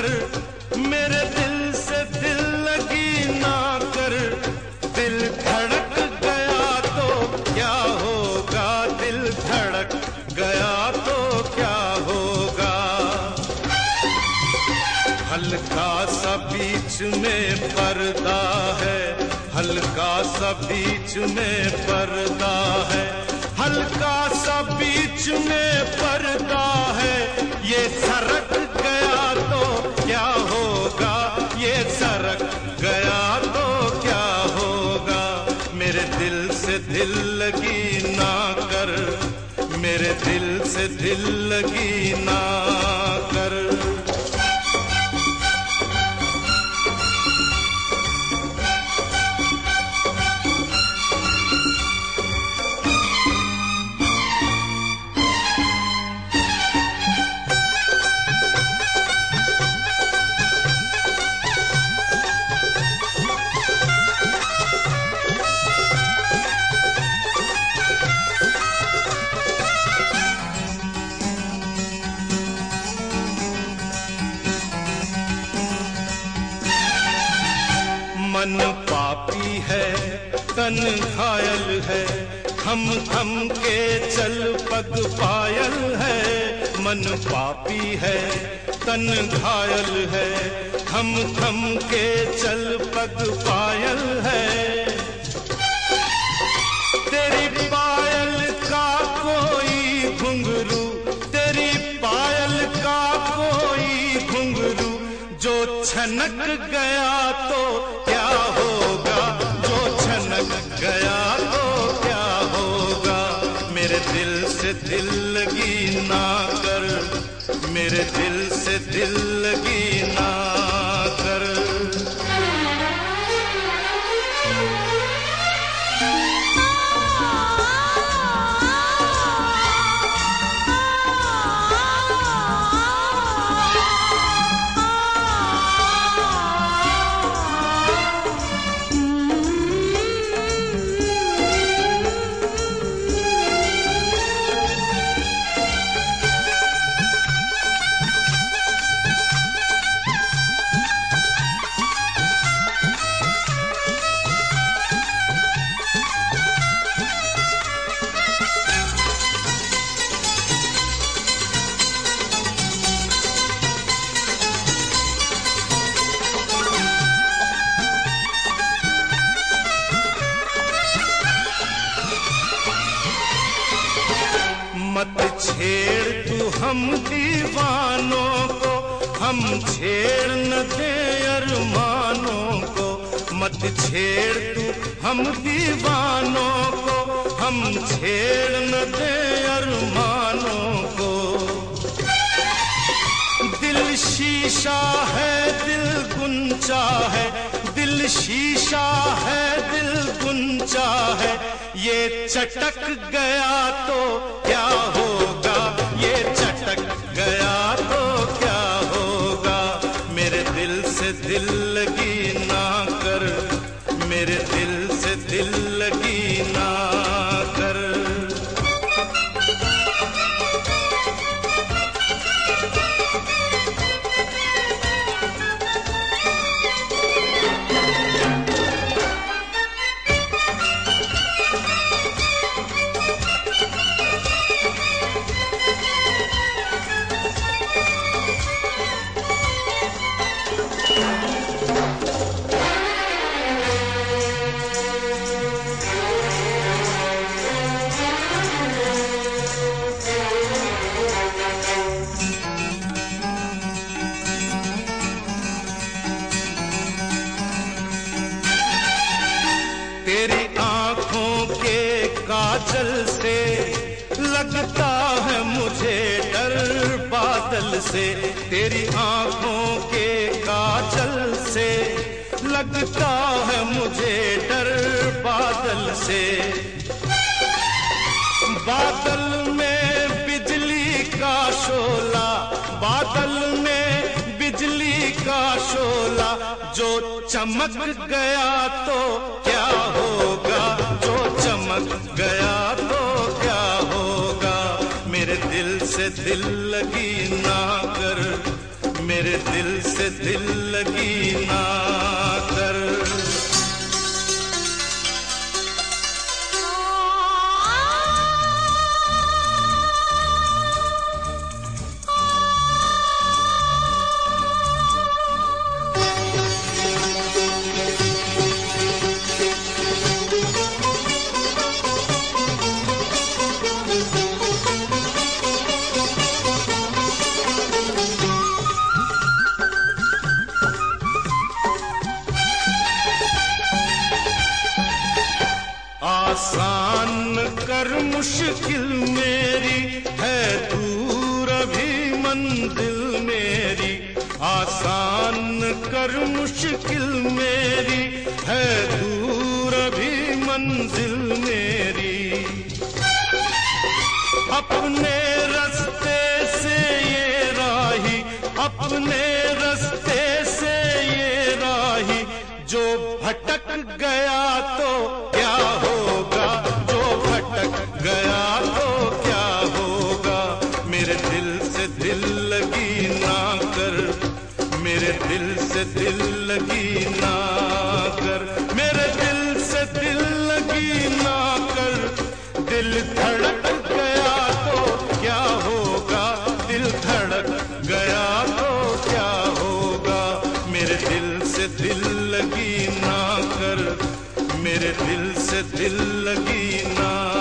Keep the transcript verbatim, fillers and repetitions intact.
कर, मेरे दिल से दिल लगी ना कर। दिल धड़क गया तो क्या होगा, दिल धड़क गया तो क्या होगा। हल्का सा बीच में पर्दा है, हल्का सा बीच में पर्दा है, हल्का सा बीच में पर्दा है। ये सरक गया तो क्या होगा, ये सरक गया तो क्या होगा। मेरे दिल से दिल लगी ना कर, मेरे दिल से दिल लगी ना कर। मन पापी है तन घायल है, थम थम के चल पग पायल है। मन पापी है तन घायल है, थम थम के चल पग पायल है। तेरी पायल का कोई घुंघरू, तेरी पायल का कोई घुंघरू जो छनक गया तो क्या होगा, जो छनक गया तो क्या होगा। मेरे दिल से दिल लगी ना कर, मेरे दिल से दिल लगी ना कर। मत छेड़ तू हम दीवानों को, हम छेड़ न दे अरमानों को। मत छेड़ तू हम दीवानों को, हम छेड़ न दे अरमानों को। दिल शीशा है दिल गुंचा है, दिल शीशा है दिल गुंचा है। ये चटक गया तो क्या होगा, ये चटक गया तो क्या होगा। मेरे दिल से दिल लगी ना कर, मेरे दिल से दिल लगी ना कर। तेरी आंखों के काजल से लगता है मुझे डर बादल से। तेरी आंखों के काजल से लगता है मुझे डर बादल से। बादल में बिजली का शोला, बादल में बिजली का शोला जो चमक गया तो क्या होगा, जो चमक गया तो क्या होगा। मेरे दिल से दिल लगी ना कर, मेरे मेरे दिल से दिल लगी ना कर। आसान कर मुश्किल मेरी है दूर अभी मंजिल मेरी, आसान कर मुश्किल मेरी है दूर अभी मंजिल मेरी। अपने रास्ते से ये राही, अपने रास्ते से ये राही, जो भटक गया तो क्या होगा, जो भटक गया तो क्या होगा। मेरे दिल से दिल लगी ना कर, मेरे दिल से दिल लगी ना कर, मेरे दिल से दिल लगी ना कर। दिल धड़क गया तो क्या होगा, दिल धड़क गया तो क्या होगा। मेरे दिल से दिल लगी ना कर, मेरे दिल से दिल लगी ना